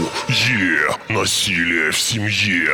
Насилие в семье.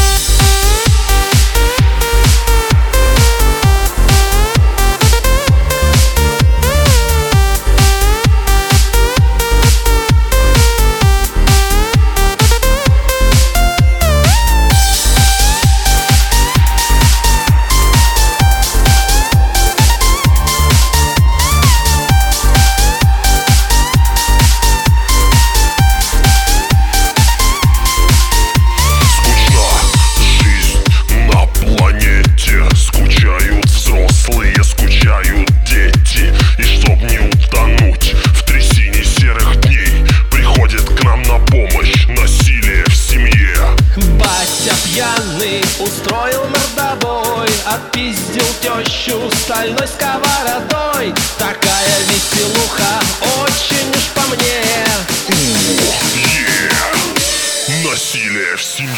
Устроил мордобой, отпиздил тещу стальной сковородой. Такая веселуха, очень уж по мне. Насилие в семье.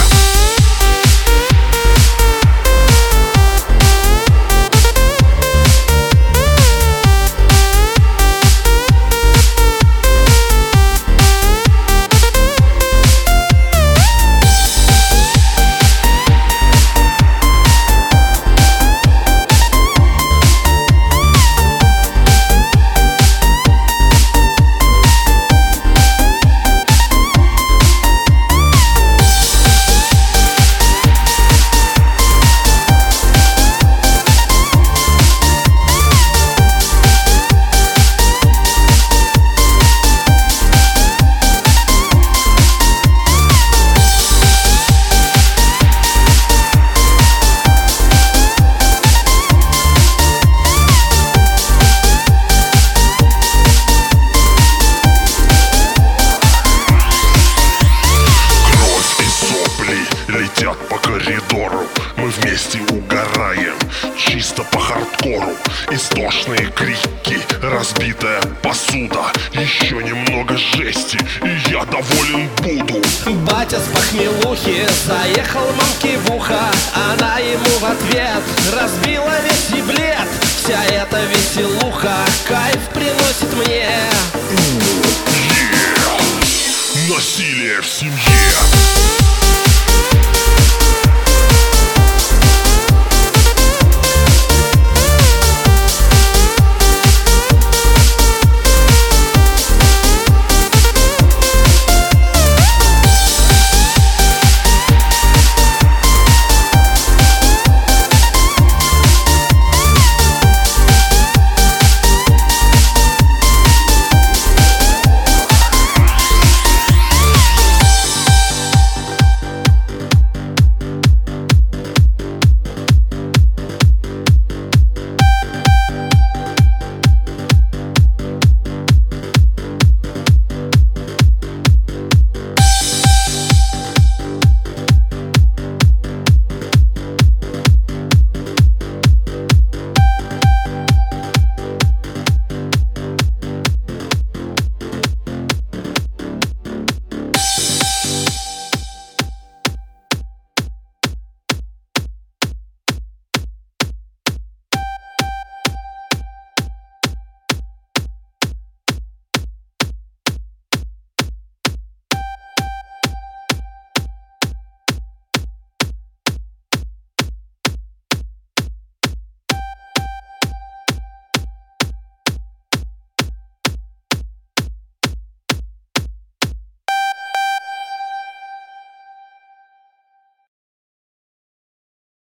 Летят по коридору, мы вместе угораем, чисто по хардкору. Истошные крики, разбитая посуда, еще немного жести, и я доволен буду. Батя с похмелухи заехал мамке в ухо, она ему в ответ разбила весь еблет. Вся эта веселуха кайф приносит мне. Насилие в семье.